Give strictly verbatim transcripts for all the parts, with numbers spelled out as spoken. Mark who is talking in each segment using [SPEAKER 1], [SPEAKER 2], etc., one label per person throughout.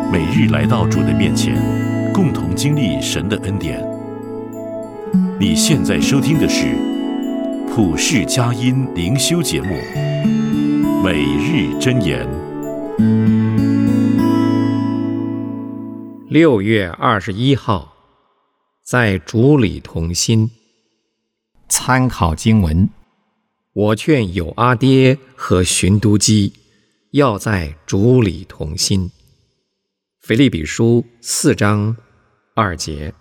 [SPEAKER 1] 每日来到主的面前，共同经历神的恩典。你现在收听的是普世佳音灵修节目《每日箴言》。
[SPEAKER 2] 六月二十一号，在主里同心。参考经文：我劝友阿爹和寻都基要在主里同心。腓立比书四章二节。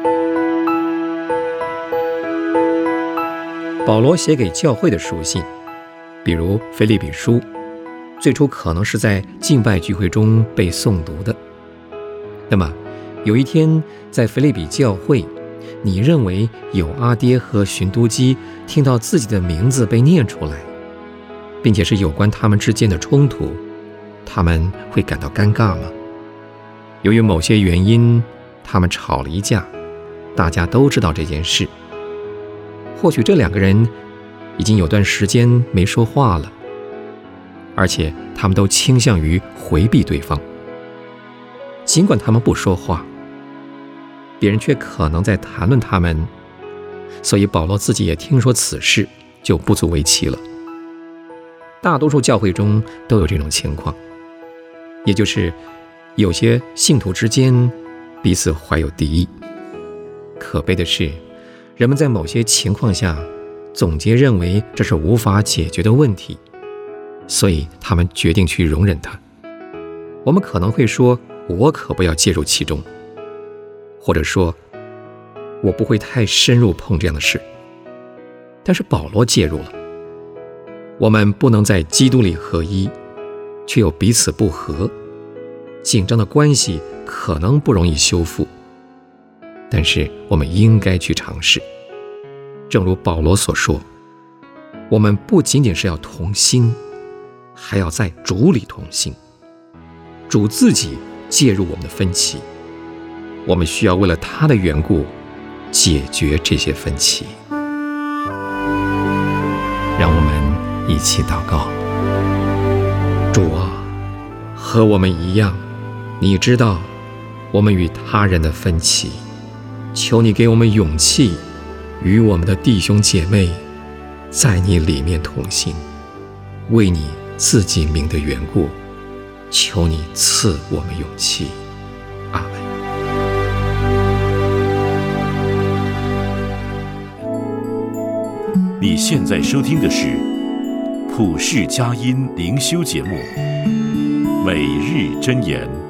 [SPEAKER 2] 保罗写给教会的书信，比如腓立比书，最初可能是在敬拜聚会中被诵读的。那么有一天在腓立比教会，你认为友阿爹和寻都基听到自己的名字被念出来，并且是有关他们之间的冲突，他们会感到尴尬吗？由于某些原因，他们吵了一架，大家都知道这件事。或许这两个人已经有段时间没说话了，而且他们都倾向于回避对方。尽管他们不说话，别人却可能在谈论他们，所以保罗自己也听说此事，就不足为奇了。大多数教会中都有这种情况，也就是有些信徒之间彼此怀有敌意。可悲的是，人们在某些情况下总结认为这是无法解决的问题，所以他们决定去容忍它。我们可能会说，我可不要介入其中，或者说我不会太深入碰这样的事。但是保罗介入了。我们不能在基督里合一，却又彼此不和，紧张的关系可能不容易修复，但是我们应该去尝试。正如保罗所说，我们不仅仅是要同心，还要在主里同心。主自己介入我们的分歧，我们需要为了他的缘故解决这些分歧。让我们一起祷告。主啊，和我们一样，你知道我们与他人的分歧，求你给我们勇气，与我们的弟兄姐妹在你里面同心，为你自己名的缘故，求你赐我们勇气。阿们。
[SPEAKER 1] 你现在收听的是普世佳音灵修节目《每日箴言》。